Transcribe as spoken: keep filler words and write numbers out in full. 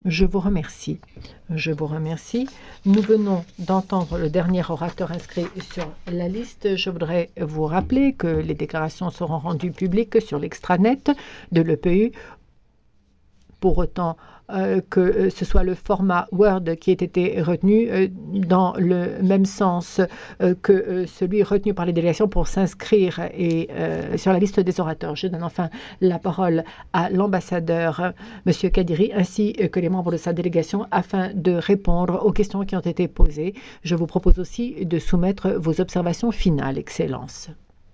Je vous remercie. Je vous remercie. Nous venons d'entendre le dernier orateur inscrit sur la liste. Je voudrais vous rappeler que les déclarations seront rendues publiques sur l'extranet de l'E P U. Pour autant euh, que ce soit le format Word qui ait été retenu euh, dans le même sens euh, que euh, celui retenu par les délégations pour s'inscrire et euh, sur la liste des orateurs. Je donne enfin la parole à l'ambassadeur M. Kadiri ainsi que les membres de sa délégation afin de répondre aux questions qui ont été posées. Je vous propose aussi de soumettre vos observations finales, Excellence.